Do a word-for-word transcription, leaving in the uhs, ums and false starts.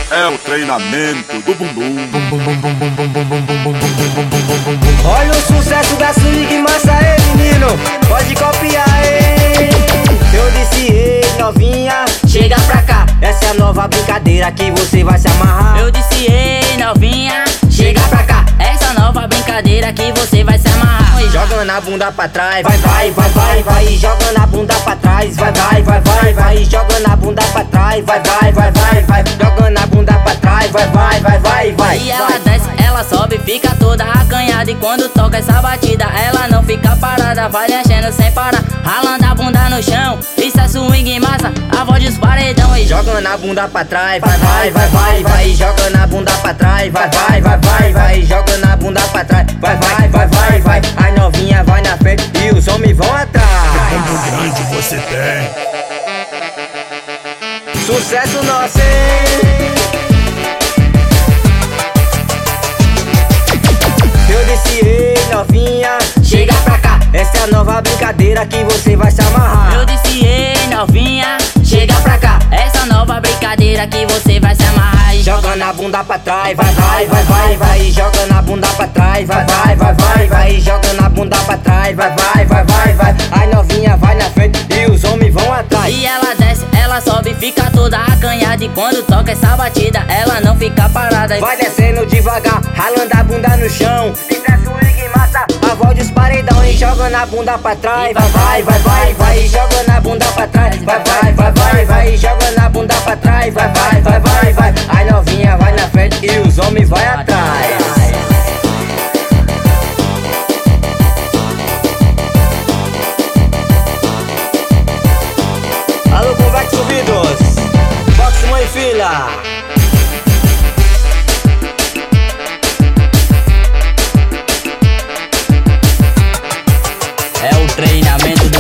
É o treinamento do bumbum. Olha o sucesso da swing massa, ei menino, pode copiar, ei. Eu disse, ei novinha, chega pra cá, essa é a nova brincadeira que você vai se amarrar. Eu disse, ei novinha, chega pra cá, essa nova brincadeira que você vai se amarrar. Joga na bunda pra trás, vai, vai, vai, vai, vai. Joga na bunda pra trás, vai, vai, vai, vai, vai. Joga na bunda pra trás, vai, vai, vai, vai, vai. Joga na bunda pra trás, vai, vai, vai, vai, vai. E ela desce, ela sobe, fica toda acanhada. E quando toca essa batida, ela não fica parada, vai mexendo sem parar, ralando a bunda no chão. Isso é swing massa, a voz dos paredão. E joga na bunda pra trás, vai, vai, vai, vai, vai. Joga na bunda pra trás, vai, vai, vai, vai, vai. Joga na bunda pra trás, vai, vai, vai, vai, vai. As novinha vai na frente e os homens vão atrás. Quanto grande você tem? Sucesso nosso, hein? Eu disse, ei novinha, chega pra cá, essa é a nova brincadeira que você vai se amarrar. Eu disse, ei novinha, chega pra cá, essa nova brincadeira que você vai se amarrar. Joga na bunda pra trás, vai, vai, vai, vai, vai. Joga na bunda pra trás, vai, vai, vai, vai, vai. Joga na bunda pra trás, vai, vai, vai, vai, vai. As novinha vai na frente e os homens vão atrás. E ela desce, ela sobe, fica toda acanhada. E quando toca essa batida, ela não fica parada. Vai descendo devagar, ralando a bunda no chão. Isso é swing massa, a voz dos paredão. E joga na bunda pra trás, vai, vai, vai, vai, vai. Joga na bunda pra trás, vai, vai, vai, vai, vai. Joga na bunda pra trás, vai, vai, vai, vai, vai. As novinha vai na frente e os homens vai atrás. Alô, Convex Subidos, Box Mãe e Filha. É o treinamento do